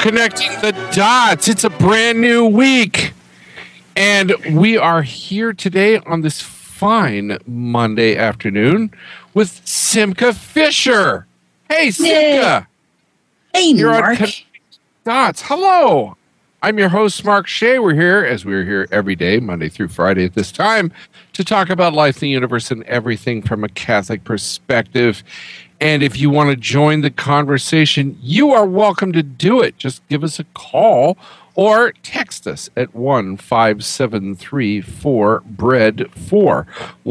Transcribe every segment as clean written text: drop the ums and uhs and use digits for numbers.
Connecting the dots. It's a brand new week. And we are here today on this fine Monday afternoon with Simca Fisher. Hey, Simca. Hey, You're Mark. on Connecting Dots. Hello. I'm your host, Mark Shea. We're here, as we're here every day, Monday through Friday at this time, to talk about life, the universe, and everything from a Catholic perspective. And if you want to join the conversation, you are welcome to do it. Just give us a call or text us at 15734-BREAD4.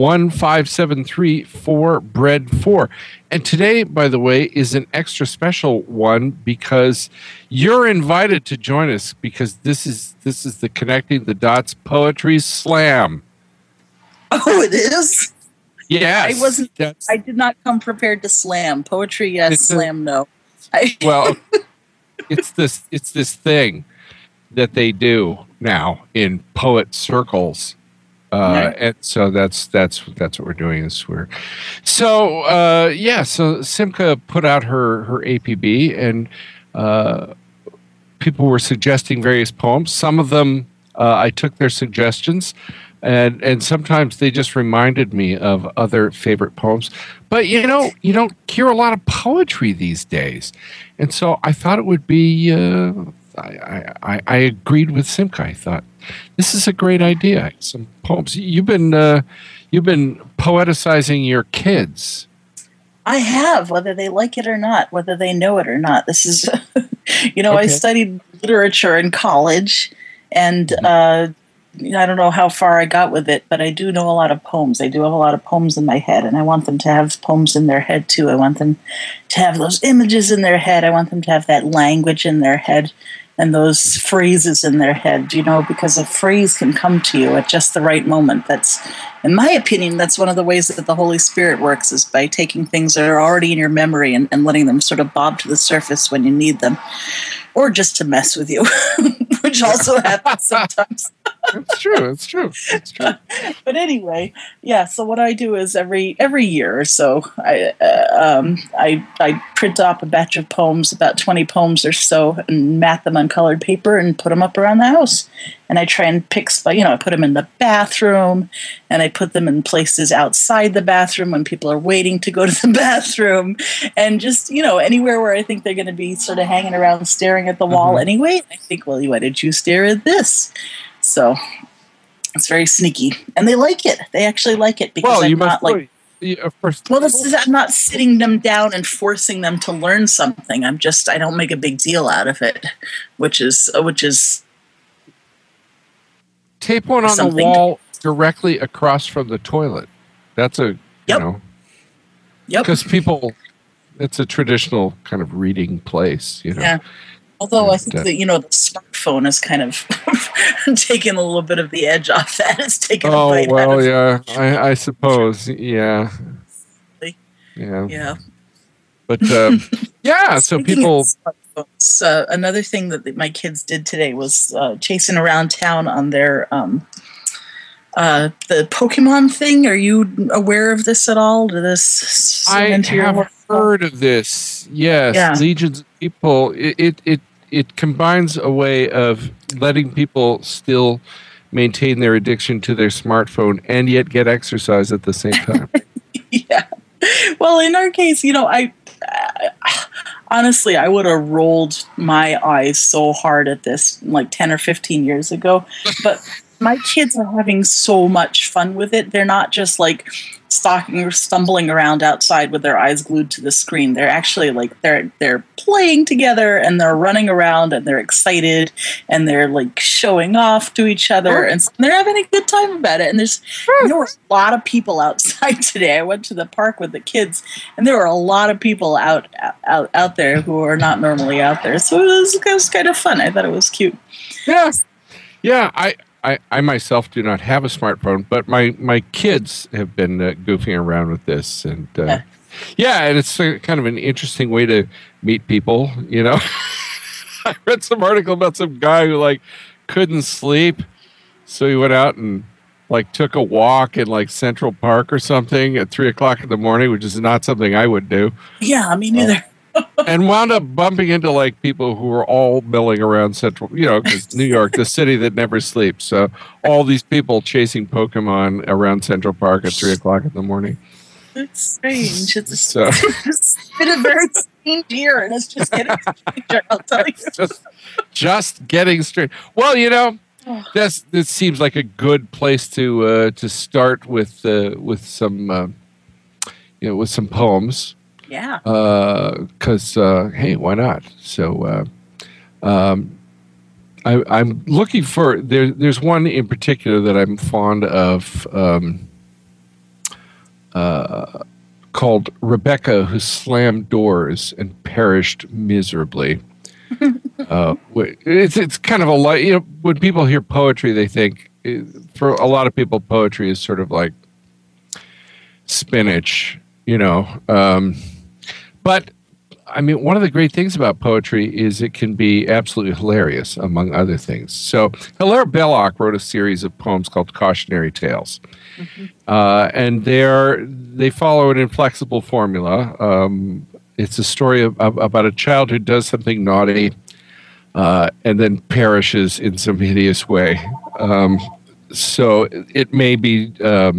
15734-BREAD4. And today, by the way, is an extra special one because you're invited to join us because this is the Connecting the Dots Poetry Slam. Oh, it is? Yes. I did not come prepared to slam. Poetry, yes. Slam, no. Well, it's this thing that they do now in poet circles, and so that's what we're doing. So Simca put out her APB, and people were suggesting various poems. Some of them I took their suggestions. And sometimes they just reminded me of other favorite poems. But, you don't hear a lot of poetry these days. And so I thought it would be, I agreed with Simca. I thought, this is a great idea. Some poems. You've been poeticizing your kids. I have, whether they like it or not, whether they know it or not. This is, Okay. I studied literature in college, and I don't know how far I got with it, but I do know a lot of poems. I do have a lot of poems in my head, and I want them to have poems in their head, too. I want them to have those images in their head. I want them to have that language in their head and those phrases in their head, because a phrase can come to you at just the right moment. That's, in my opinion, that's one of the ways that the Holy Spirit works, is by taking things that are already in your memory and letting them sort of bob to the surface when you need them, or just to mess with you, which also happens sometimes. It's true. But anyway, yeah. So what I do is every year or so, I print off a batch of poems, about 20 poems or so, and mat them on colored paper and put them up around the house. And I try and pick, I put them in the bathroom, and I put them in places outside the bathroom when people are waiting to go to the bathroom, and just anywhere where I think they're going to be sort of hanging around staring at the wall anyway. I think, well, why did you stare at this? So it's very sneaky, and they like it. They actually like it because I'm not like. I'm not sitting them down and forcing them to learn something. I don't make a big deal out of it, which is. Tape one on the wall directly across from the toilet. That's Yep. Because people, it's a traditional kind of reading place, Yeah. Although I think that, the smartphone is kind of taking a little bit of the edge off that. It's taking a bite out of it. I suppose. Yeah. Yeah. But, so people... another thing that my kids did today was chasing around town on their the Pokemon thing. Are you aware of this at all? Did this I have heard of this. Yes, yeah. Legions of people. It combines a way of letting people still maintain their addiction to their smartphone and yet get exercise at the same time. Yeah. Well, in our case, honestly, I would have rolled my eyes so hard at this like 10 or 15 years ago. But my kids are having so much fun with it. They're not just like stalking or stumbling around outside with their eyes glued to the screen. They're actually like they're playing together, and they're running around, and they're excited, and they're like showing off to each other, and they're having a good time about it. And there were a lot of people outside today. I went to the park with the kids, and there were a lot of people out there who are not normally out there. So it was kind of fun. I thought it was cute. Yeah. I myself do not have a smartphone, but my kids have been goofing around with this, and and it's kind of an interesting way to meet people. I read some article about some guy who couldn't sleep, so he went out and took a walk in Central Park or something at 3:00 in the morning, which is not something I would do. Yeah, me neither. and wound up bumping into like people who were all milling around Central, because New York, the city that never sleeps. So all these people chasing Pokemon around Central Park at 3:00 in the morning. It's strange. It's been a very strange year, and it's just getting stranger, I'll tell you. Just getting straight. Well, this seems like a good place to start with some with some poems. Yeah. Because hey, why not? So I'm looking for there's one in particular that I'm fond of. Called Rebecca, who slammed doors and perished miserably. It's kind of a light. When people hear poetry, they think, for a lot of people, poetry is sort of like spinach, But I mean, one of the great things about poetry is it can be absolutely hilarious, among other things. So Hilaire Belloc wrote a series of poems called Cautionary Tales. Mm-hmm. And they follow an inflexible formula. It's a story about a child who does something naughty and then perishes in some hideous way. So it may be...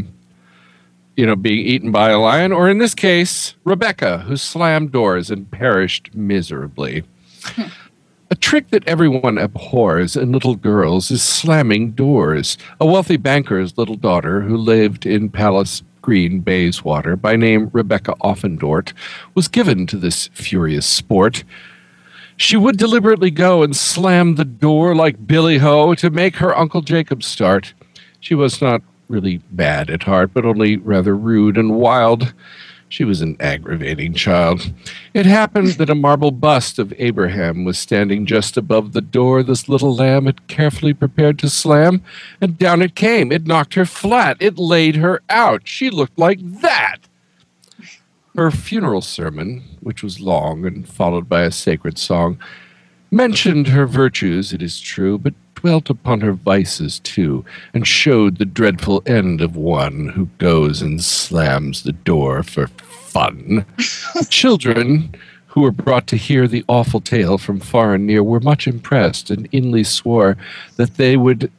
being eaten by a lion, or in this case, Rebecca, who slammed doors and perished miserably. A trick that everyone abhors in little girls is slamming doors. A wealthy banker's little daughter, who lived in Palace Green, Bayswater, by name Rebecca Offendort, was given to this furious sport. She would deliberately go and slam the door like Billy Ho to make her Uncle Jacob start. She was not really bad at heart, but only rather rude and wild. She was an aggravating child. It happened that a marble bust of Abraham was standing just above the door this little lamb had carefully prepared to slam, and down it came. It knocked her flat. It laid her out. She looked like that. Her funeral sermon, which was long and followed by a sacred song, mentioned her virtues, it is true, but dwelt upon her vices too, and showed the dreadful end of one who goes and slams the door for fun. Children who were brought to hear the awful tale from far and near were much impressed, and inly swore that they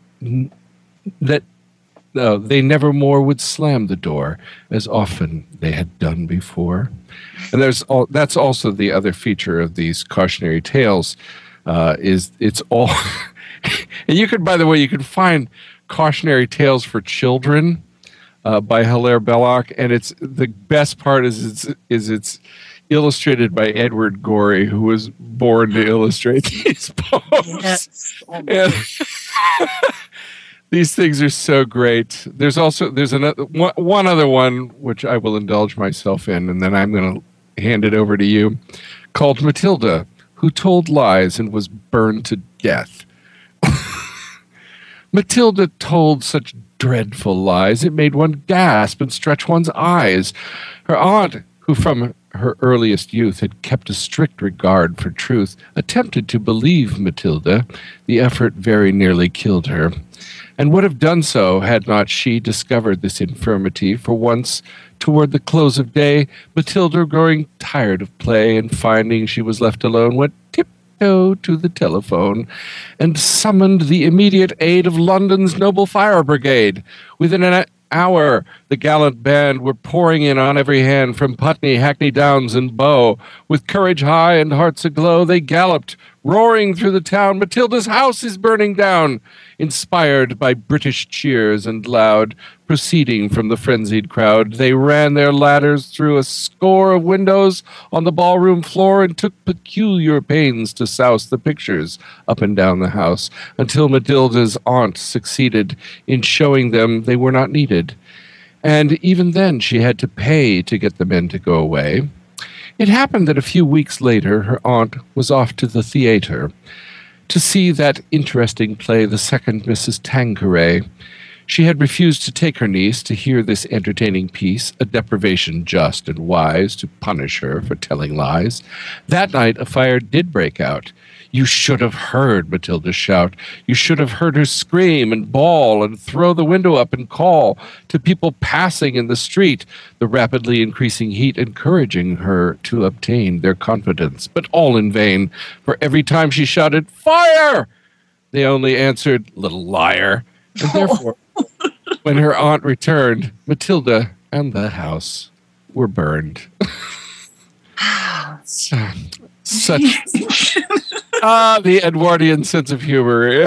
never more would slam the door as often they had done before. And that's also the other feature of these cautionary tales, is it's all. And you can find Cautionary Tales for Children by Hilaire Belloc, and it's the best part is it's illustrated by Edward Gorey, who was born to illustrate these poems. Yes. And these things are so great. There's another one other one which I will indulge myself in, and then I'm going to hand it over to you, called Matilda, who told lies and was burned to death. Matilda told such dreadful lies it made one gasp and stretch one's eyes. Her aunt, who from her earliest youth had kept a strict regard for truth, attempted to believe Matilda. The effort very nearly killed her, and would have done so had not she discovered this infirmity. For once, toward the close of day, Matilda, growing tired of play and finding she was left alone, went to the telephone and summoned the immediate aid of London's noble fire brigade. Within an hour, the gallant band were pouring in on every hand from Putney, Hackney Downs, and Bow. With courage high and hearts aglow, they galloped, roaring through the town. Matilda's house is burning down, inspired by British cheers and loud proceeding from the frenzied crowd. They ran their ladders through a score of windows on the ballroom floor and took peculiar pains to souse the pictures up and down the house, until Matilda's aunt succeeded in showing them they were not needed. And even then she had to pay to get the men to go away. It happened that a few weeks later her aunt was off to the theatre to see that interesting play, The Second Mrs. Tanqueray. She had refused to take her niece to hear this entertaining piece, a deprivation just and wise to punish her for telling lies. That night, a fire did break out. You should have heard Matilda shout. You should have heard her scream and bawl and throw the window up and call to people passing in the street, the rapidly increasing heat encouraging her to obtain their confidence. But all in vain, for every time she shouted, "Fire!" they only answered, "Little liar." And therefore, when her aunt returned, Matilda and the house were burned. Such the Edwardian sense of humor.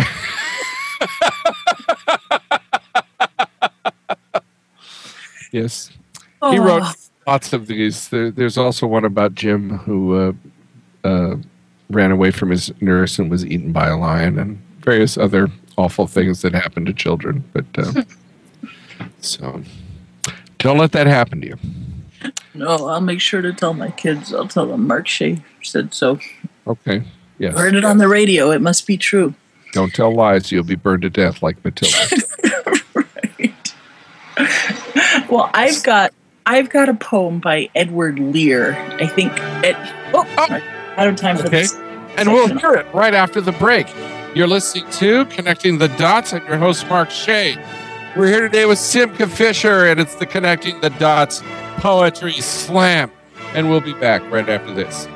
Yes. He wrote lots of these. There's also one about Jim who ran away from his nurse and was eaten by a lion, and various other awful things that happen to children. But so don't let that happen to you. No, I'll make sure to tell my kids. I'll tell them Mark Shea said so. Okay. Yes. Heard it on the radio. It must be true. Don't tell lies. You'll be burned to death like Matilda. Right. Well, I've got a poem by Edward Lear. I think out of time for this. And we'll hear it right after the break. You're listening to Connecting the Dots. I'm your host, Mark Shea. We're here today with Simca Fisher, and it's the Connecting the Dots Poetry Slam. And we'll be back right after this.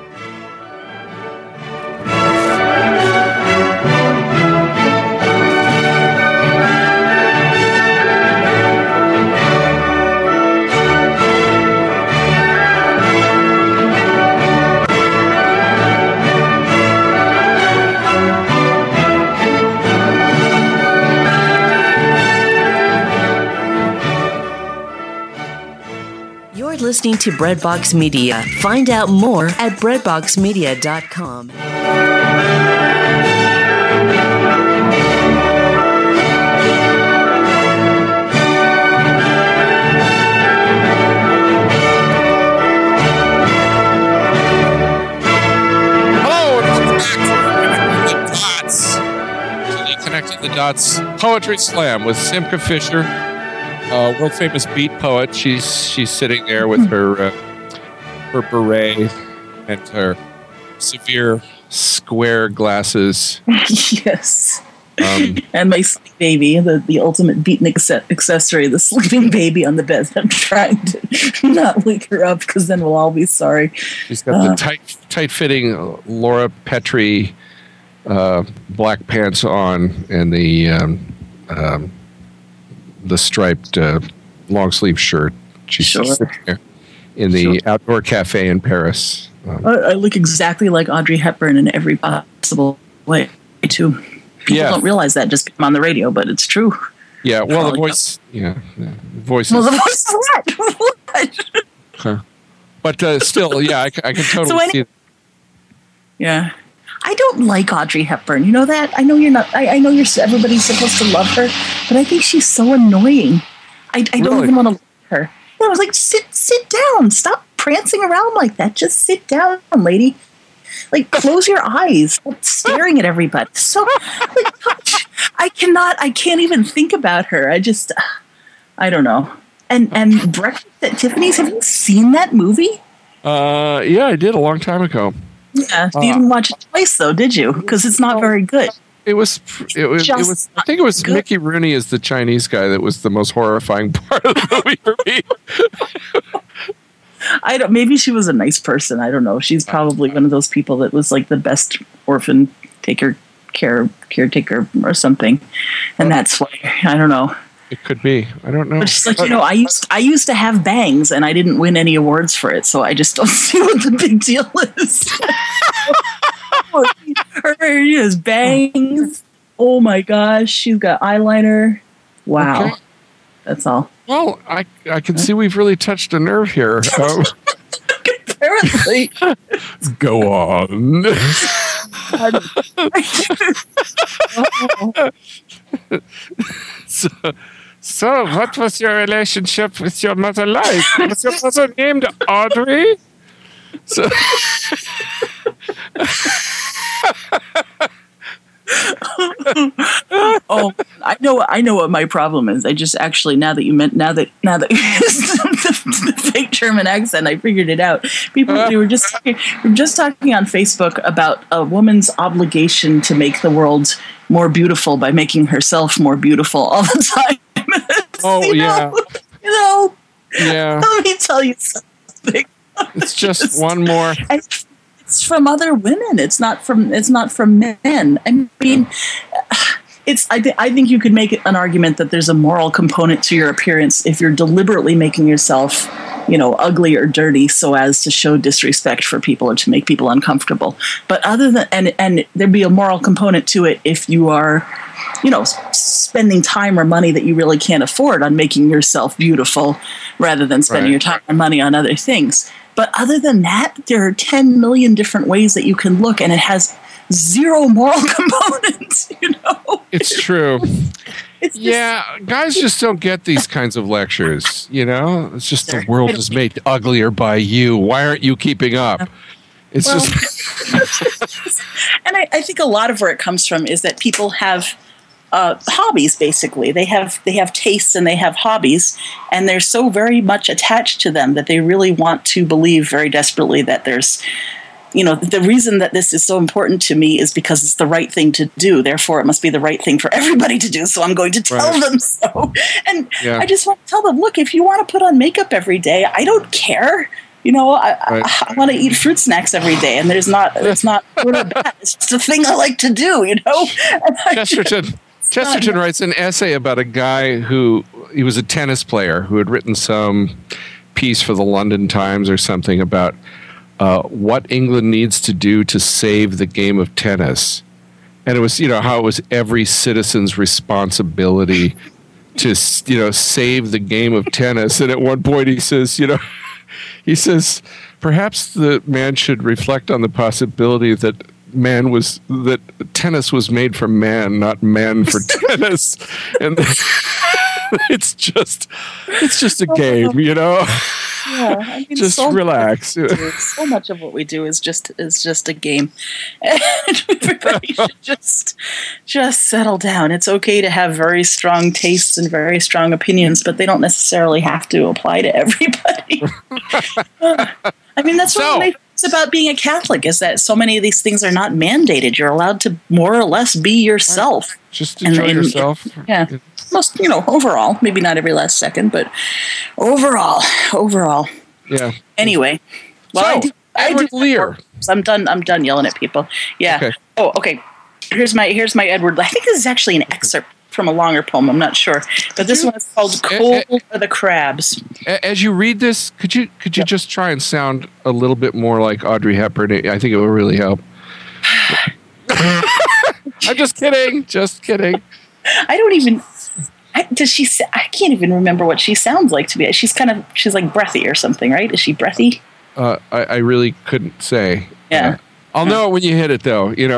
Listening to Breadbox Media. Find out more at breadboxmedia.com. Hello, and welcome back to the Connecting the Dots Poetry Slam with Simca Fisher. World famous beat poet. She's sitting there with her beret and her severe square glasses. Yes. And my sleeping baby, the ultimate beatnik accessory, the sleeping baby on the bed. I'm trying to not wake her up because then we'll all be sorry. She's got the tight-fitting Laura Petrie black pants on and the striped long sleeve shirt. She's sitting there in the outdoor cafe in Paris. I look exactly like Audrey Hepburn in every possible way, too. People don't realize that just on the radio, but it's true. Yeah, well, the voice. Yeah, the voice. Well, the voice is what? Huh. But still, yeah, I can totally see it. Yeah. I don't like Audrey Hepburn. You know that? I know you're not. I know everybody's supposed to love her, but I think she's so annoying. I don't even want to love her. I was like, sit down. Stop prancing around like that. Just sit down, lady. Like, close your eyes. Stop staring at everybody. So, gosh, I can't even think about her. I don't know. And Breakfast at Tiffany's, have you seen that movie? Yeah, I did a long time ago. Yeah, you didn't watch it twice, though, did you? Because it's not very good. It was. I think it was good. Mickey Rooney as the Chinese guy that was the most horrifying part of the movie for me. Maybe she was a nice person. I don't know. She's probably one of those people that was like the best orphan caretaker or something, and that's why I don't know. It could be. I don't know. But she's like, I used to have bangs, and I didn't win any awards for it, so I just don't see what the big deal is. Her has bangs. Oh my gosh, she's got eyeliner. Wow, okay. That's all. Well, I can see we've really touched a nerve here. Apparently. Go on. So, what was your relationship with your mother like? Was your mother named Audrey? So, I I know what my problem is. I just actually now that you the fake German accent, I figured it out. We were just talking on Facebook about a woman's obligation to make the world more beautiful by making herself more beautiful all the time. Oh, yeah. Yeah. Let me tell you something. It's just one more. It's from other women. It's not from men. I mean, I think you could make an argument that there's a moral component to your appearance if you're deliberately making yourself, ugly or dirty so as to show disrespect for people or to make people uncomfortable. But other than and there'd be a moral component to it if you are, spending time or money that you really can't afford on making yourself beautiful rather than spending your time or money on other things. But other than that, there are 10 million different ways that you can look, and it has zero moral components, It's true. Guys just don't get these kinds of lectures, It's just the world is made uglier by you. Why aren't you keeping up? It's just... And I think a lot of where it comes from is that people have hobbies, basically. They have tastes and they have hobbies, and they're so very much attached to them that they really want to believe very desperately that there's, the reason that this is so important to me is because it's the right thing to do. Therefore, it must be the right thing for everybody to do. So I'm going to tell them so. And I just want to tell them, look, if you want to put on makeup every day, I don't care. I want to eat fruit snacks every day, and it's not good or bad. It's just a thing I like to do, Chesterton writes an essay about a guy he was a tennis player who had written some piece for the London Times or something about what England needs to do to save the game of tennis. And it was, how it was every citizen's responsibility to, save the game of tennis. And at one point he says, perhaps the man should reflect on the possibility that tennis was made for man, not man for tennis. And it's just a game, Yeah, I mean, just relax. So much of what we do is just a game, and everybody should just settle down. It's okay to have very strong tastes and very strong opinions, but they don't necessarily have to apply to everybody. I mean, that's what makes about being a Catholic is that so many of these things are not mandated. You're allowed to more or less be yourself. Just enjoy yourself. Most, overall, maybe not every last second, but overall. Yeah. Anyway. Well, Edward Lear. I'm done yelling at people. Yeah. Okay. Oh, okay. Here's my Edward. I think this is actually an excerpt from a longer poem. I'm not sure, but this one is called "Cold Are the Crabs." As you read this, could you just try and sound a little bit more like Audrey Hepburn? I think it will really help. I'm just kidding. I don't even. Does she? I can't even remember what she sounds like to me. She's like breathy or something, right? Is she breathy? I really couldn't say. Yeah. I'll know it when you hit it, though. Okay.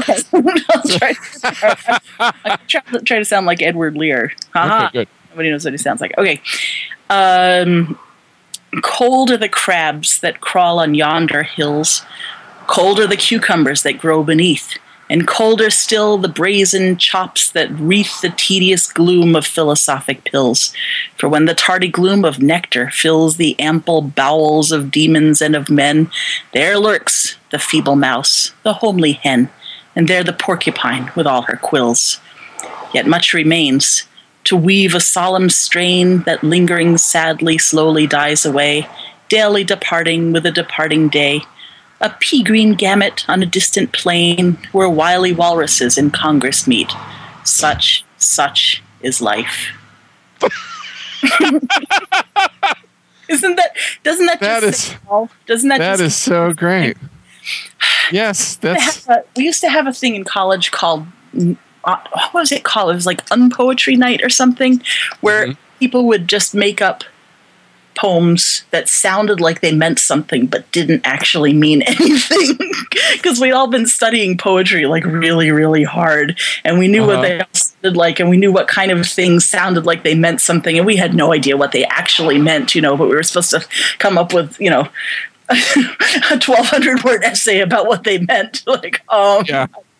I'll try to sound like Edward Lear. Okay, good. Nobody knows what he sounds like. Okay. Cold are the crabs that crawl on yonder hills. Cold are the cucumbers that grow beneath. And colder still the brazen chops that wreath the tedious gloom of philosophic pills. For when the tardy gloom of nectar fills the ample bowels of demons and of men, there lurks the feeble mouse, the homely hen, and there the porcupine with all her quills. Yet much remains, to weave a solemn strain that lingering sadly slowly dies away, daily departing with a departing day. A pea-green gamut on a distant plain where wily walruses in Congress meet. Such is life. Doesn't that is so great. Yes, we used to have a thing in college called what was it called? It was like Unpoetry Night or something, where people would just make up poems that sounded like they meant something but didn't actually mean anything, because we'd all been studying poetry like really, really hard, and we knew what they all sounded like, and we knew what kind of things sounded like they meant something, and we had no idea what they actually meant, but we were supposed to come up with, a 1,200 word essay about what they meant.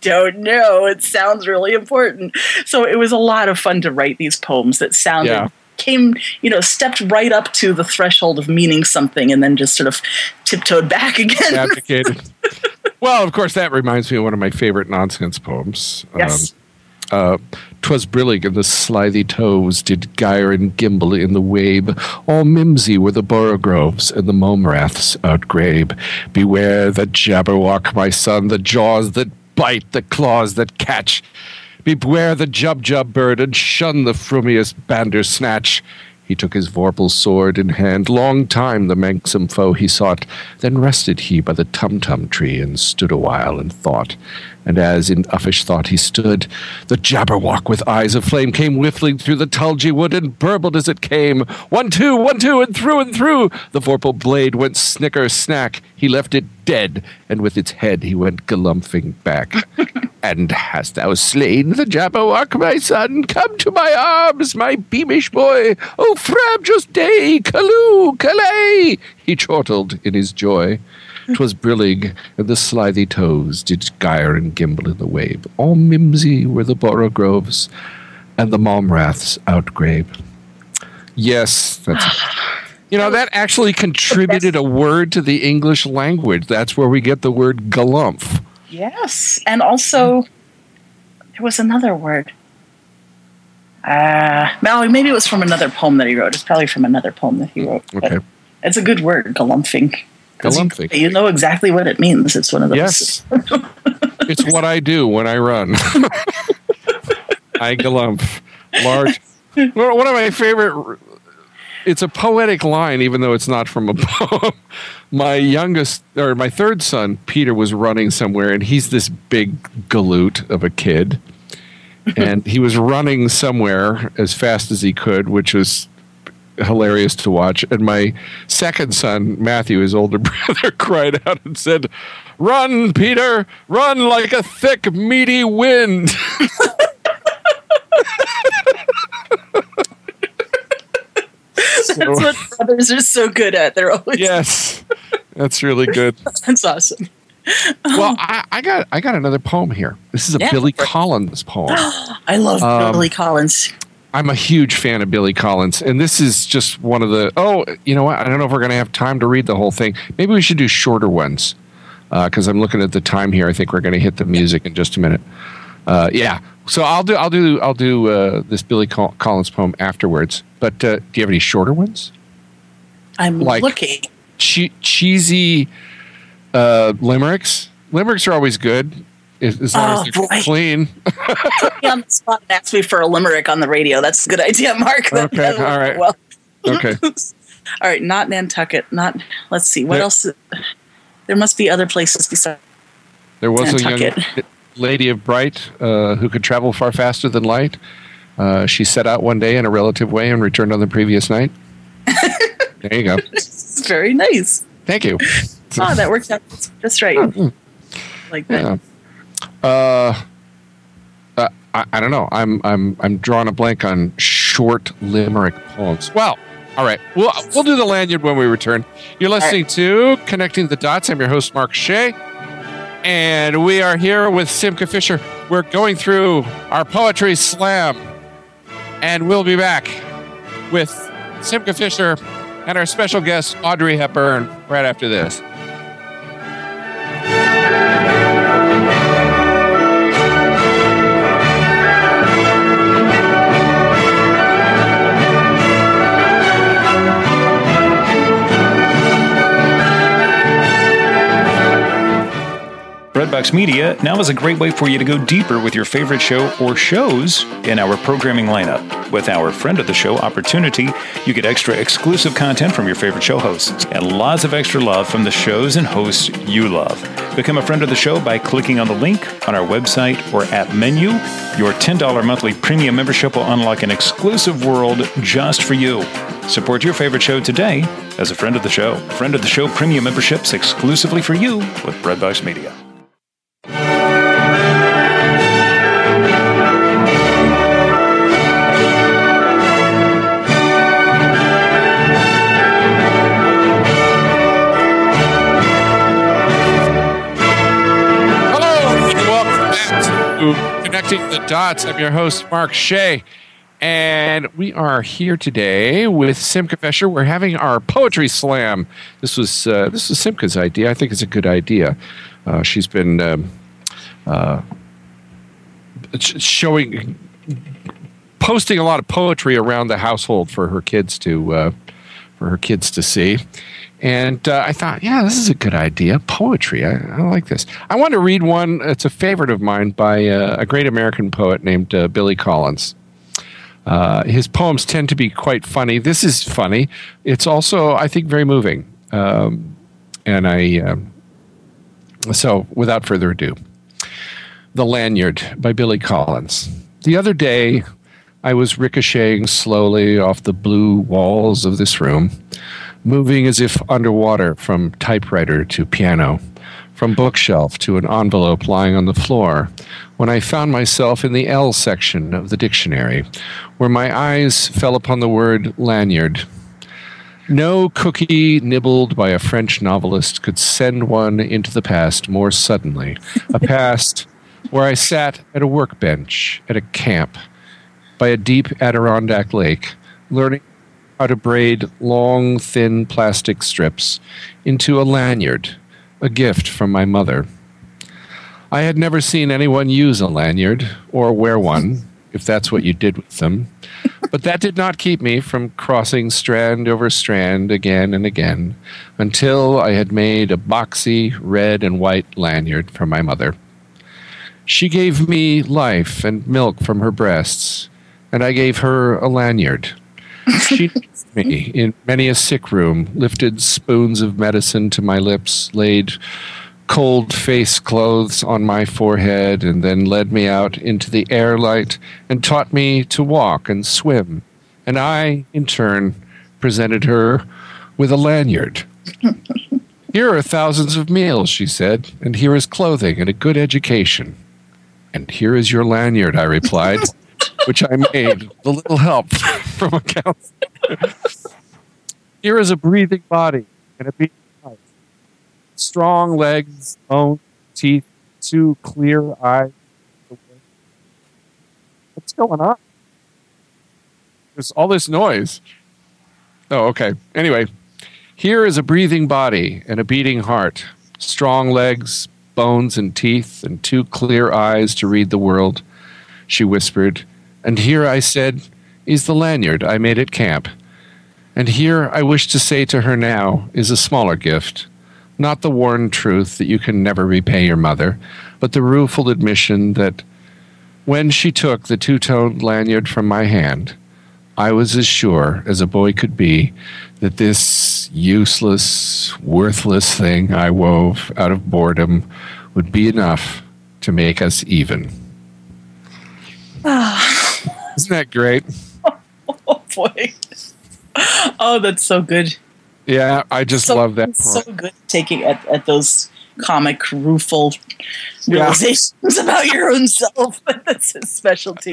don't know. It sounds really important. So it was a lot of fun to write these poems that sounded, stepped right up to the threshold of meaning something and then just sort of tiptoed back again. Abdicated. Well, of course, that reminds me of one of my favorite nonsense poems. Yes. 'Twas brillig and the slithy toes did gyre and gimble in the wabe. All mimsy were the borogroves and the momraths outgrabe. Beware the jabberwock, my son, the jaws that bite, the claws that catch. Beware the jub bird and shun the frumious bandersnatch. He took his vorpal sword in hand. Long time the manxome foe he sought. Then rested he by the tum-tum tree and stood a while and thought. And as in uffish thought he stood, the jabberwock with eyes of flame came whiffling through the tulgey wood and burbled as it came. 1, 2, 1, 2, and through. The vorpal blade went snicker snack. He left it dead, and with its head he went galumphing back. And hast thou slain the jabberwock, my son? Come to my arms, my beamish boy. Oh, frabjous day, callooh, callay, he chortled in his joy. 'Twas brillig, and the slithy toes did gyre and gimble in the wabe. All mimsy were the borogroves, and the momraths outgrabe. Yes, that's that actually contributed a word to the English language. That's where we get the word galumph. Yes, and also there was another word. Maybe it was from another poem that he wrote. It's probably from another poem that he wrote. Okay. It's a good word, galumphing. Galumphing. You know exactly what it means. It's one of those. Yes. It's what I do when I run. I galumph. Large. One of my favorite... It's a poetic line, even though it's not from a poem. My third son, Peter, was running somewhere, and he's this big galoot of a kid. And he was running somewhere as fast as he could, which was hilarious to watch. And my second son, Matthew, his older brother, cried out and said, "Run, Peter! Run like a thick, meaty wind!" That's what brothers are so good at. They're always Yes, that's really good. That's awesome. Well, I got another poem here. This is a Billy Collins poem. I love Billy Collins. I'm a huge fan of Billy Collins, and this is just one of the. Oh, you know what? I don't know if we're going to have time to read the whole thing. Maybe we should do shorter ones because I'm looking at the time here. I think we're going to hit the music in just a minute. Yeah. So I'll do this Billy Collins poem afterwards. But do you have any shorter ones? I'm looking. Cheesy limericks. Limericks are always good as long as they're clean. Put me on the spot and ask me for a limerick on the radio. That's a good idea, Mark. Okay. All right. Well. Okay. All right. Not Nantucket. Let's see. What else? There must be other places besides. There was Nantucket. a young lady of Bright who could travel far faster than light. She set out one day in a relative way and returned on the previous night. There you go. It's very nice. Thank you. That worked out just right. Like that. Yeah. I don't know. I'm drawing a blank on short limerick poems. Well, all right. We'll do the lanyard when we return. You're listening to Connecting the Dots. I'm your host, Mark Shea. And we are here with Simca Fisher. We're going through our poetry slam. And we'll be back with Simca Fisher and our special guest, Audrey Hepburn, right after this. Breadbox Media now is a great way for you to go deeper with your favorite show or shows in our programming lineup. With our Friend of the Show opportunity, you get extra exclusive content from your favorite show hosts and lots of extra love from the shows and hosts you love. Become a friend of the show by clicking on the link on our website or app menu. Your $10 monthly premium membership will unlock an exclusive world just for you. Support your favorite show today as a friend of the show. Friend of the Show premium memberships exclusively for you with Breadbox Media. to Connecting the Dots. I'm your host, Mark Shea, and we are here today with Simca Fescher. We're having our poetry slam. This was Simca's idea. I think it's a good idea. She's been posting a lot of poetry around the household for her kids to see. And I thought, yeah, this is a good idea. Poetry. I like this. I want to read one. It's a favorite of mine by a great American poet named Billy Collins. His poems tend to be quite funny. This is funny. It's also, I think, very moving. So without further ado, The Lanyard by Billy Collins. The other day, I was ricocheting slowly off the blue walls of this room, moving as if underwater from typewriter to piano, from bookshelf to an envelope lying on the floor, when I found myself in the L section of the dictionary, where my eyes fell upon the word lanyard. No cookie nibbled by a French novelist could send one into the past more suddenly, a past where I sat at a workbench at a camp by a deep Adirondack lake, learning how to braid long, thin plastic strips into a lanyard, a gift from my mother. I had never seen anyone use a lanyard, or wear one, if that's what you did with them, but that did not keep me from crossing strand over strand again and again, until I had made a boxy red and white lanyard for my mother. She gave me life and milk from her breasts, and I gave her a lanyard. She nursed me in many a sick room, lifted spoons of medicine to my lips, laid cold face clothes on my forehead, and then led me out into the air light and taught me to walk and swim. And I, in turn, presented her with a lanyard. Here are thousands of meals, she said, and here is clothing and a good education. And here is your lanyard, I replied, which I made with a little help from a counselor. Here is a breathing body and a beating heart. Strong legs, bones, teeth, 2 clear eyes. What's going on? There's all this noise. Oh, okay. Anyway, here is a breathing body and a beating heart. Strong legs, bones and teeth, and 2 clear eyes to read the world, she whispered. And here, I said, is the lanyard I made at camp. And here, I wish to say to her now, is a smaller gift. Not the worn truth that you can never repay your mother, but the rueful admission that when she took the 2-toned lanyard from my hand, I was as sure as a boy could be that this useless, worthless thing I wove out of boredom would be enough to make us even. Isn't that great? Oh, boy. Oh, that's so good. Yeah, I just love that. So good taking at those comic, rueful realizations about your own self. That's his specialty.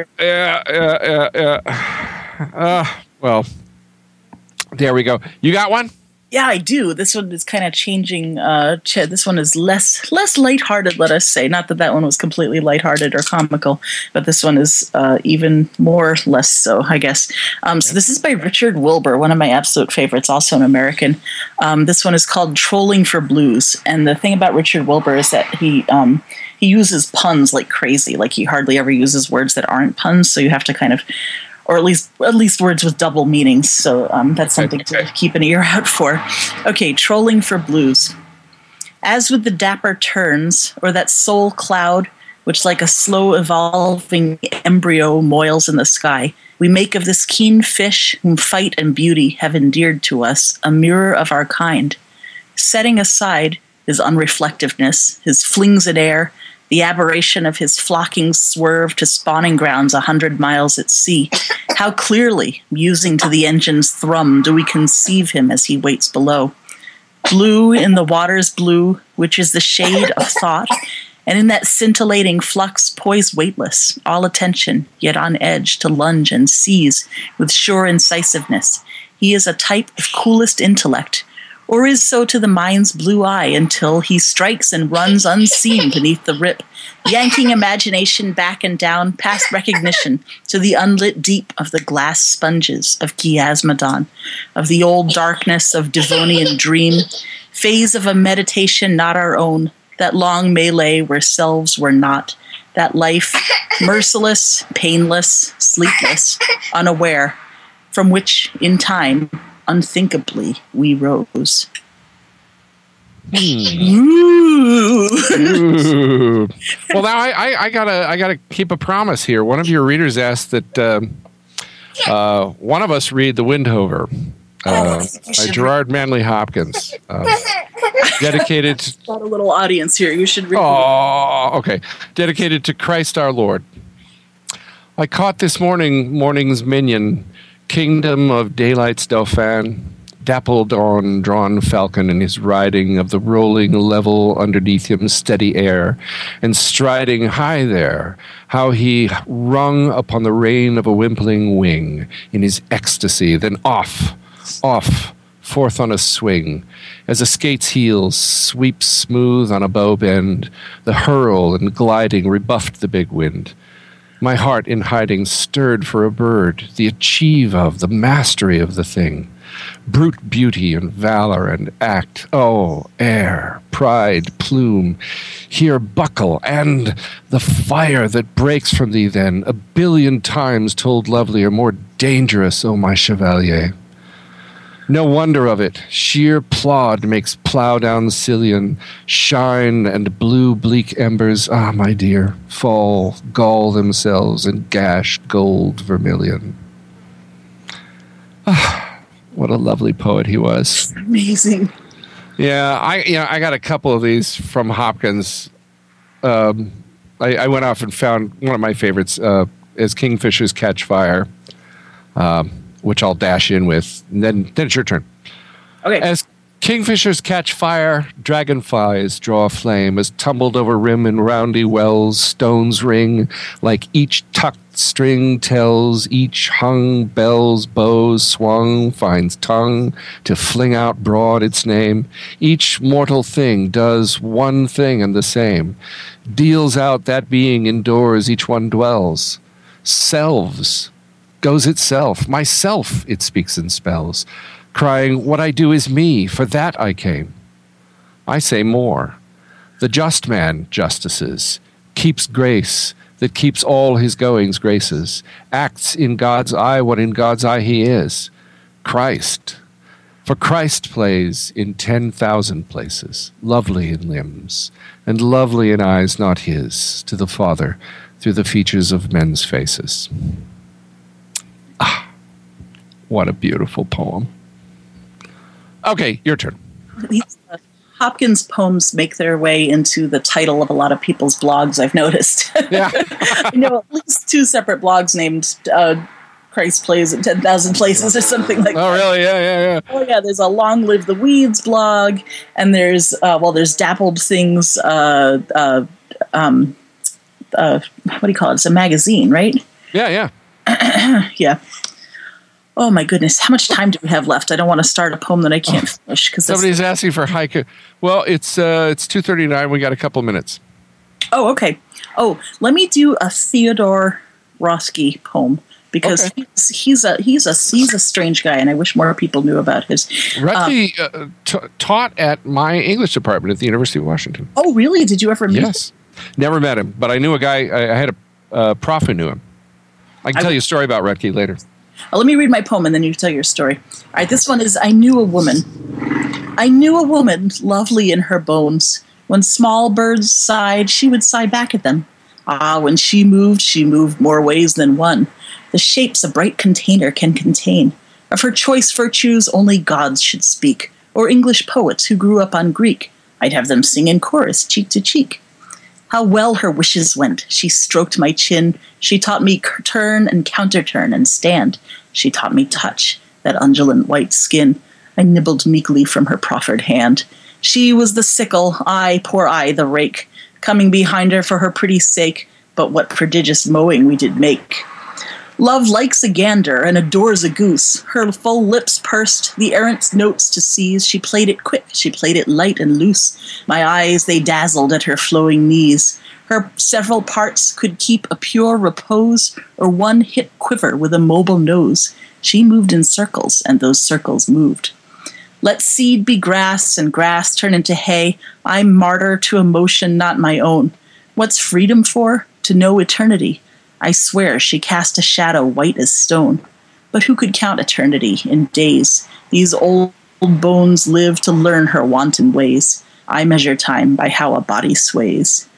Well, there we go. You got one? Yeah, I do. This one is kind of changing. This one is less lighthearted, let us say. Not that one was completely lighthearted or comical, but this one is even more less so, I guess. So this is by Richard Wilbur, one of my absolute favorites, also an American. This one is called Trolling for Blues. And the thing about Richard Wilbur is that he uses puns like crazy. Like he hardly ever uses words that aren't puns, so you have to kind of, or at least words with double meanings. So that's something to keep an ear out for. Okay, Trolling for Blues. As with the dapper terns, or that soul cloud, which like a slow evolving embryo moils in the sky, we make of this keen fish whom fight and beauty have endeared to us a mirror of our kind. Setting aside his unreflectiveness, his flings in air, the aberration of his flocking swerve to spawning grounds 100 miles at sea. How clearly, musing to the engine's thrum, do we conceive him as he waits below. Blue in the water's blue, which is the shade of thought, and in that scintillating flux poised weightless, all attention, yet on edge to lunge and seize with sure incisiveness. He is a type of coolest intellect, or is so to the mind's blue eye until he strikes and runs unseen beneath the rip, yanking imagination back and down past recognition to the unlit deep of the glass sponges of Chiasmodon, of the old darkness of Devonian dream, phase of a meditation not our own, that long melee where selves were not, that life, merciless, painless, sleepless, unaware, from which, in time, unthinkably we rose. Ooh. Well, now I gotta keep a promise here. One of your readers asked that one of us read The Windhover by Gerard Manley Hopkins. Dedicated. Got a little audience here. You should read. Oh, okay. Dedicated to Christ our Lord. I caught this morning's minion, Kingdom of Daylight's Dauphin, dappled on drawn falcon in his riding of the rolling level underneath him steady air, and striding high there, how he rung upon the rein of a wimpling wing in his ecstasy, then off, forth on a swing, as a skate's heels sweep smooth on a bow bend, the hurl and gliding rebuffed the big wind. My heart in hiding stirred for a bird, the achieve of, the mastery of the thing. Brute beauty and valor and act, oh, air, pride, plume, here buckle, and the fire that breaks from thee then, a billion times told lovelier, more dangerous, O my chevalier. No wonder of it, sheer plod makes plow down Sicilian, shine and blue bleak embers, ah, my dear, fall, gall themselves, and gash gold vermilion. Ah, what a lovely poet he was. Amazing. Yeah, I got a couple of these from Hopkins. I went off and found one of my favorites is Kingfishers Catch Fire. Which I'll dash in with, and then it's your turn. Okay. As kingfishers catch fire, dragonflies draw flame, as tumbled over rim and roundy wells, stones ring, like each tucked string tells, each hung bell's bows swung, finds tongue to fling out broad its name. Each mortal thing does one thing and the same, deals out that being indoors each one dwells, selves, goes itself, myself it speaks in spells, crying, what I do is me, for that I came. I say more. The just man justices, keeps grace that keeps all his goings graces, acts in God's eye what in God's eye he is, Christ. For Christ plays in 10,000 places, lovely in limbs, and lovely in eyes not his, to the Father, through the features of men's faces. Ah, what a beautiful poem. Okay, your turn. Hopkins' poems make their way into the title of a lot of people's blogs, I've noticed. Yeah. I know at least 2 separate blogs named Christ Plays in 10,000 Places or something like that. Oh, really? Yeah. Oh, yeah, there's a Long Live the Weeds blog, and there's Dappled Things, what do you call it? It's a magazine, right? Yeah. Yeah. Oh my goodness, how much time do we have left? I don't want to start a poem that I can't finish. Somebody's asking for haiku. Well, it's 2:39. We got a couple minutes. Oh, okay. Oh, let me do a Theodore Roski poem because he's a strange guy, and I wish more people knew about his. Roski taught at my English department at the University of Washington. Oh, really? Did you ever meet him? Yes. Never met him, but I knew a guy. I had a prof who knew him. I can tell you a story about Rutke later. Let me read my poem and then you tell your story. All right, this one is, I knew a woman, lovely in her bones. When small birds sighed, she would sigh back at them. Ah, when she moved more ways than one. The shapes a bright container can contain. Of her choice virtues only gods should speak, or English poets who grew up on Greek. I'd have them sing in chorus, cheek to cheek. How well her wishes went. She stroked my chin. She taught me turn and counterturn and stand. She taught me touch, that undulant white skin. I nibbled meekly from her proffered hand. She was the sickle, poor I, the rake, coming behind her for her pretty sake, but what prodigious mowing we did make. Love likes a gander and adores a goose. Her full lips pursed, the errant notes to seize. She played it quick, she played it light and loose. My eyes, they dazzled at her flowing knees. Her several parts could keep a pure repose, or one hip quiver with a mobile nose. She moved in circles, and those circles moved. Let seed be grass, and grass turn into hay. I'm martyr to emotion not my own. What's freedom for? To know eternity. I swear she cast a shadow white as stone. But who could count eternity in days? These old bones live to learn her wanton ways. I measure time by how a body sways.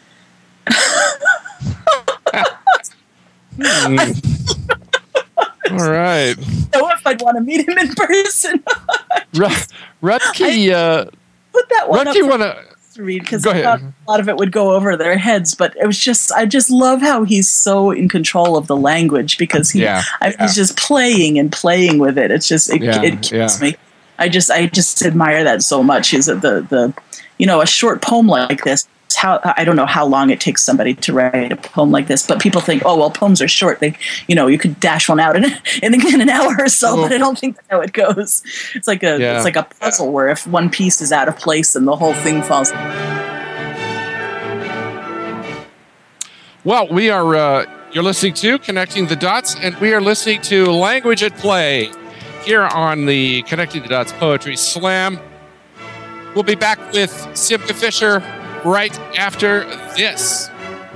All right. I don't know if I'd want to meet him in person. Rutke, put that one Rutke up want to read because go I ahead. thought a lot of it would go over their heads, but it was just I just love how he's so in control of the language because he's just playing and playing with it. It's just it kills me. I just admire that so much. Is that the a short poem like this? I don't know how long it takes somebody to write a poem like this, but people think, oh well, poems are short. They, you could dash one out in an hour or so, but I don't think that's how it goes. It's like a puzzle where if one piece is out of place, then the whole thing falls. Well, we are. You're listening to Connecting the Dots, and we are listening to Language at Play here on the Connecting the Dots Poetry Slam. We'll be back with Simca Fisher right after this.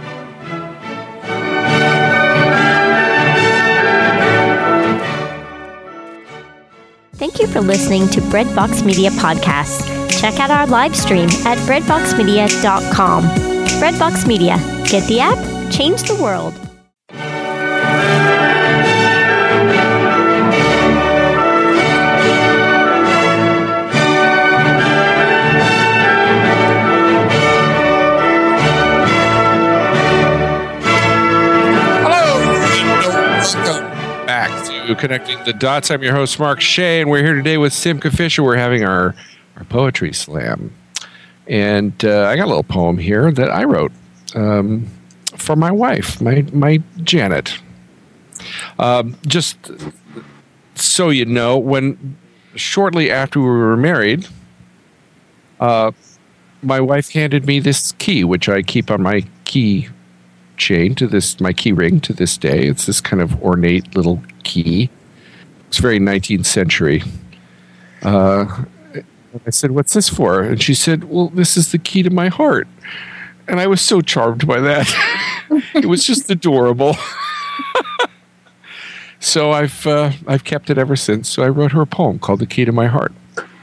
Thank you for listening to Breadbox Media Podcasts. Check out our live stream at breadboxmedia.com. Breadbox Media. Get the app, change the world. Back to Connecting the Dots. I'm your host, Mark Shea, and we're here today with Simca Fisher. We're having our poetry slam. And I got a little poem here that I wrote for my wife, my Janet. Just so you know, when shortly after we were married, my wife handed me this key, which I keep on my key chain my key ring to this day. It's this kind of ornate little key. It's very 19th century. I said, "What's this for?" And she said, "Well, this is the key to my heart." And I was so charmed by that. It was just adorable. So I've kept it ever since. So I wrote her a poem called "The Key to My Heart."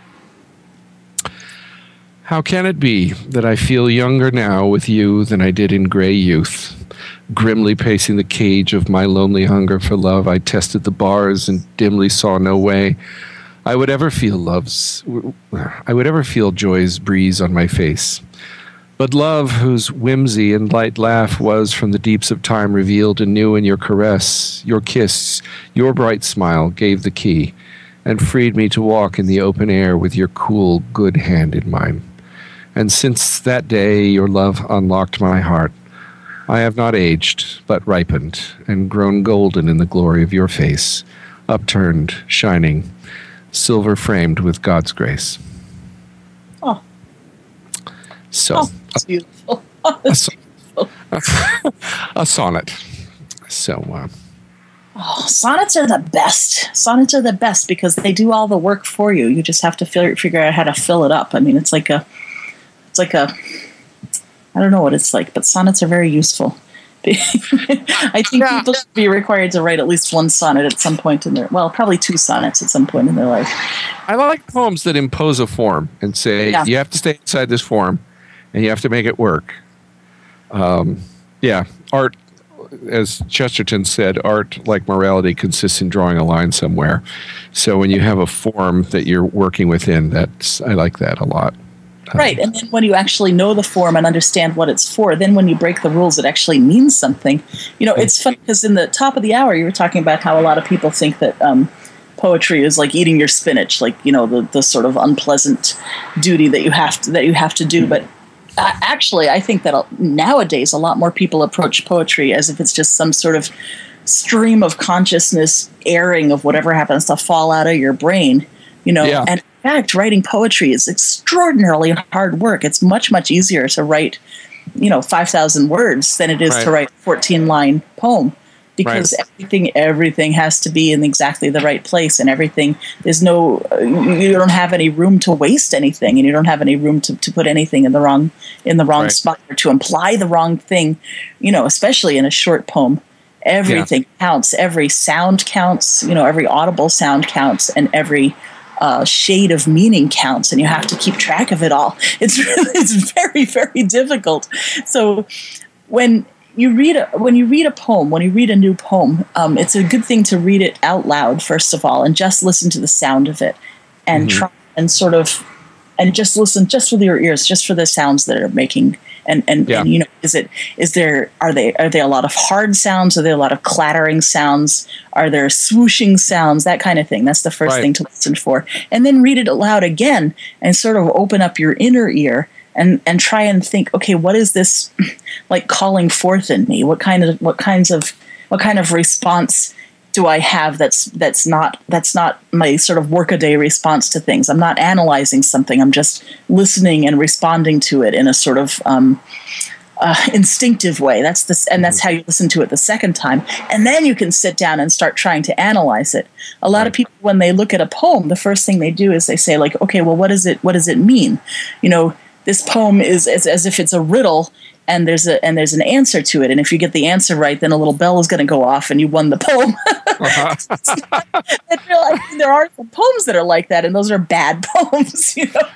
How can it be that I feel younger now with you than I did in gray youth? Grimly pacing the cage of my lonely hunger for love, I tested the bars and dimly saw no way I would ever feel joy's breeze on my face. But love, whose whimsy and light laugh was from the deeps of time revealed anew in your caress, your kiss, your bright smile gave the key and freed me to walk in the open air with your cool, good hand in mine. And since that day your love unlocked my heart, I have not aged, but ripened and grown golden in the glory of your face, upturned, shining, silver framed with God's grace. Oh. So, that's beautiful. A sonnet. So, sonnets are the best. Sonnets are the best because they do all the work for you. You just have to figure out how to fill it up. I mean, it's like a I don't know what it's like, but sonnets are very useful. I think people should be required to write at least one sonnet at some point in probably two sonnets at some point in their life. I like poems that impose a form and say, you have to stay inside this form and you have to make it work. Art, as Chesterton said, art, like morality, consists in drawing a line somewhere. So when you have a form that you're working within, I like that a lot. Right, and then when you actually know the form and understand what it's for, then when you break the rules, it actually means something. It's funny because in the top of the hour, you were talking about how a lot of people think that poetry is like eating your spinach, like the sort of unpleasant duty that you have to do. But actually, I think that nowadays a lot more people approach poetry as if it's just some sort of stream of consciousness airing of whatever happens to fall out of your brain, you know. Yeah. And in fact, writing poetry is extraordinarily hard work. It's much, much easier to write, 5,000 words than it is to write a 14-line poem, because everything has to be in exactly the right place, and everything, you don't have any room to waste anything, and you don't have any room to put anything in the wrong spot, or to imply the wrong thing, especially in a short poem. Everything counts. Every sound counts. Every audible sound counts, and every shade of meaning counts, and you have to keep track of it all. It's very, very difficult. So when you read a poem, when you read a new poem, it's a good thing to read it out loud first of all, and just listen to the sound of it, and try and and just listen just with your ears, just for the sounds that are making. And are they a lot of hard sounds? Are there a lot of clattering sounds? Are there swooshing sounds? That kind of thing. That's the first thing to listen for. And then read it aloud again, and sort of open up your inner ear and try and think, okay, what is this like calling forth in me? What kind of response do I have that's not my sort of workaday response to things? I'm not analyzing something. I'm just listening and responding to it in a sort of instinctive way. That's how you listen to it the second time, and then you can sit down and start trying to analyze it. A lot of people, when they look at a poem, the first thing they do is they say, like, okay, well, what does it mean? This poem is as if it's a riddle, and there's an answer to it, and if you get the answer right, then a little bell is going to go off, and you won the poem. And there are some poems that are like that, and those are bad poems.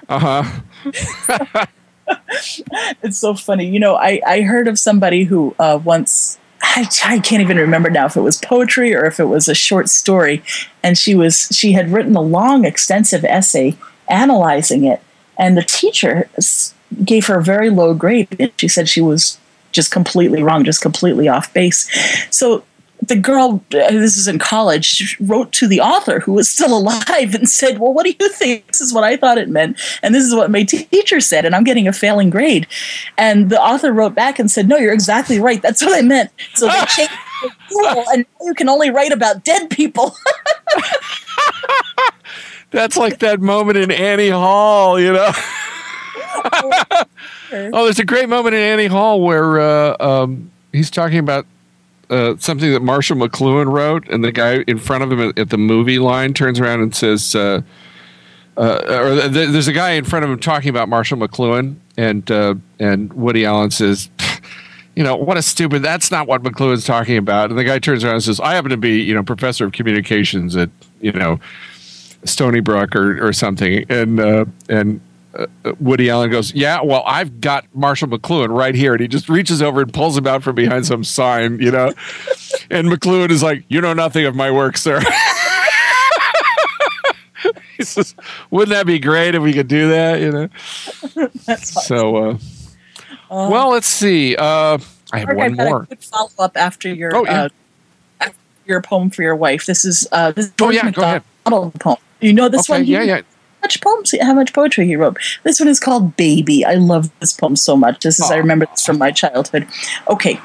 It's so funny. I heard of somebody who once, I can't even remember now if it was poetry or if it was a short story, and she had written a long, extensive essay analyzing it, and the teacher gave her a very low grade. She said she was just completely wrong, just completely off base. So the girl, this is in college, wrote to the author, who was still alive, and said, well, what do you think? This is what I thought it meant, and this is what my teacher said, and I'm getting a failing grade. And the author wrote back and said, no, you're exactly right. That's what I meant. So they changed the rule, and now you can only write about dead people. That's like that moment in Annie Hall, Oh, there's a great moment in Annie Hall where he's talking about something that Marshall McLuhan wrote, and the guy in front of him at the movie line turns around and says, there's a guy in front of him talking about Marshall McLuhan, and Woody Allen says, what a stupid, that's not what McLuhan's talking about. And the guy turns around and says, I happen to be, professor of communications at, Stony Brook or something. And Woody Allen goes, yeah, well, I've got Marshall McLuhan right here. And he just reaches over and pulls him out from behind some sign, And McLuhan is like, you know nothing of my work, sir. He says, wouldn't that be great if we could do that, That's awesome. So, well, let's see. I have one more. A quick follow-up after your your poem for your wife. This is George MacDonald poem. This one? Yeah. How much poetry he wrote. This one is called Baby. I love this poem so much. I remember this from my childhood. Okay.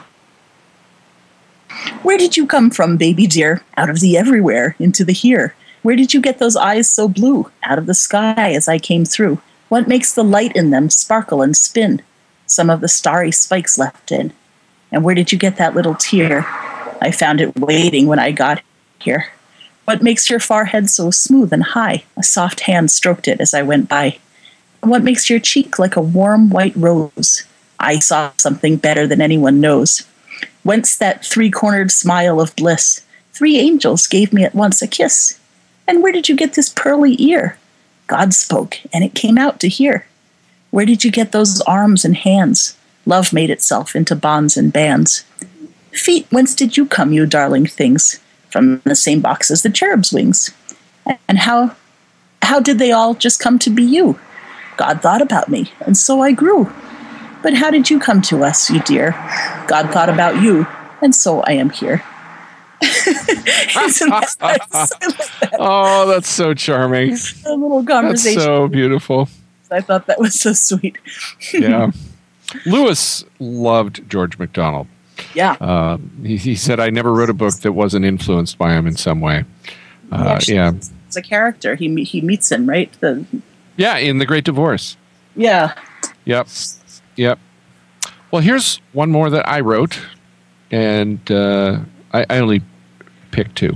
Where did you come from, baby dear? Out of the everywhere, into the here. Where did you get those eyes so blue? Out of the sky as I came through. What makes the light in them sparkle and spin? Some of the starry spikes left in. And where did you get that little tear? I found it waiting when I got here. What makes your forehead so smooth and high? A soft hand stroked it as I went by. And what makes your cheek like a warm white rose? I saw something better than anyone knows. Whence that three-cornered smile of bliss? 3 angels gave me at once a kiss. And where did you get this pearly ear? God spoke, and it came out to hear. Where did you get those arms and hands? Love made itself into bonds and bands. Feet, whence did you come, you darling things? From the same box as the cherub's wings. And how did they all just come to be you? God thought about me, and so I grew. But how did you come to us, you dear? God thought about you, and so I am here. Isn't that nice? Oh, that's so charming. A little conversation. That's so beautiful. I thought that was so sweet. Yeah. Lewis loved George MacDonald. Yeah. He said, I never wrote a book that wasn't influenced by him in some way. Yeah. It's a character. He meets him, right? In The Great Divorce. Yeah. Yep. Well, here's one more that I wrote, and I only picked two.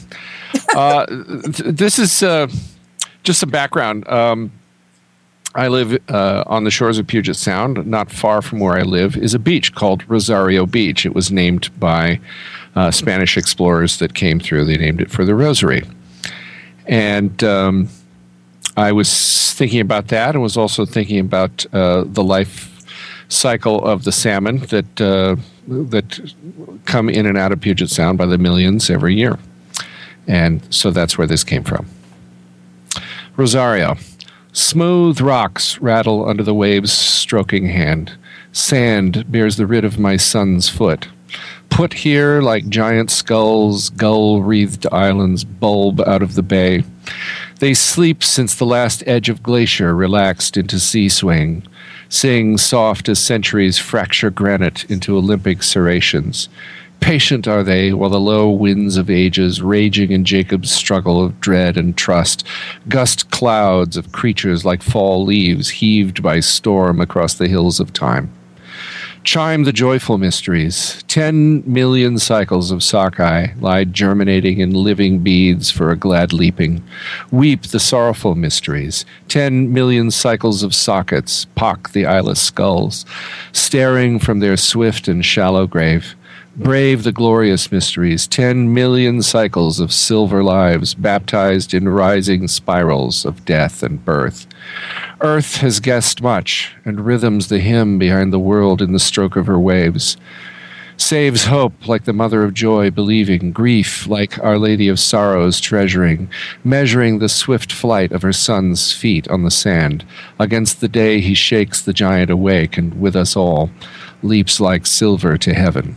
This is just some background. I live on the shores of Puget Sound. Not far from where I live is a beach called Rosario Beach. It was named by Spanish explorers that came through. They named it for the Rosary. And I was thinking about that, and was also thinking about the life cycle of the salmon that come in and out of Puget Sound by the millions every year. And so that's where this came from. Rosario. Smooth rocks rattle under the wave's stroking hand. Sand bears the rid of my son's foot. Put here like giant skulls, gull-wreathed islands bulb out of the bay. They sleep since the last edge of glacier relaxed into sea swing. Sing soft as centuries fracture granite into Olympic serrations. Patient are they while the low winds of ages, raging in Jacob's struggle of dread and trust, gust clouds of creatures like fall leaves heaved by storm across the hills of time. Chime the joyful mysteries. 10 million cycles of sockeye lie germinating in living beads for a glad leaping. Weep the sorrowful mysteries. 10 million cycles of sockets pock the eyeless skulls, staring from their swift and shallow grave. Brave the glorious mysteries, 10 million cycles of silver lives baptized in rising spirals of death and birth. Earth has guessed much, and rhythms the hymn behind the world in the stroke of her waves. Saves hope like the mother of joy believing, grief like Our Lady of Sorrows treasuring, measuring the swift flight of her son's feet on the sand. Against the day he shakes the giant awake, and with us all, leaps like silver to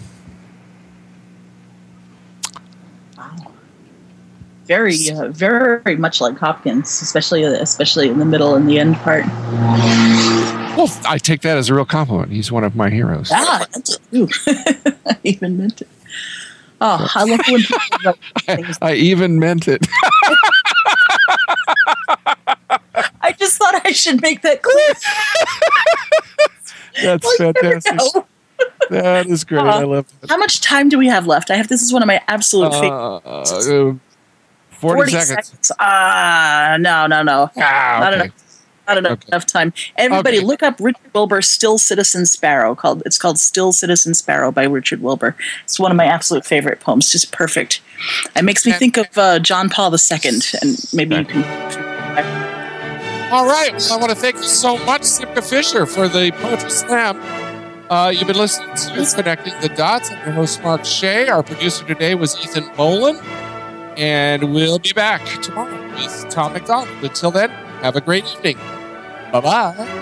heaven. Very, very much like Hopkins, especially in the middle and the end part. Well, I take that as a real compliment. He's one of my heroes. I even meant it. Oh, I love when people write things. I even meant it. I just thought I should make that clear. That's fantastic. That is great. I love it. How much time do we have left? This is one of my absolute favorites. 40 seconds. No. Okay. Not enough time. Everybody, look up Richard Wilbur, Still Citizen Sparrow. It's called Still Citizen Sparrow by Richard Wilbur. It's one of my absolute favorite poems. Just perfect. It makes me think of John Paul II, and maybe you can. All right. Well, I want to thank you so much, Simca Fisher, for the Poetry Slam. You've been listening to Connecting the Dots. I'm your host, Mark Shea. Our producer today was Ethan Bolin. And we'll be back tomorrow with Tom McDonald. Until then, have a great evening. Bye-bye.